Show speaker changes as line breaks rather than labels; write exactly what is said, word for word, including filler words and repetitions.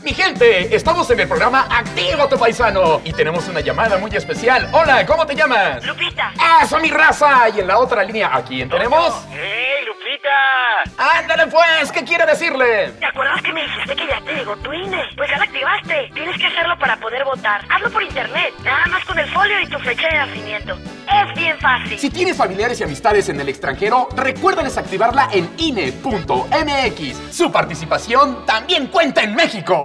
Mi gente, estamos en el programa Actívate Paisano y tenemos una llamada muy especial. Hola, ¿cómo te llamas?
Lupita.
¡Eso, mi raza! Y en la otra línea, ¿a quién tenemos?
¡Hey, Lupita!
¡Ándale pues! ¿Qué quiere decirle?
¿Te acuerdas que me dijiste que ya te llegó tu I N E? Pues ya la activaste. Tienes que hacerlo para poder votar. Hazlo por internet, nada más con el folio y tu fecha de nacimiento. Es bien fácil.
Si tienes familiares y amistades en el extranjero, recuérdales activarla en I N E punto M X. Su participación también cuenta en México.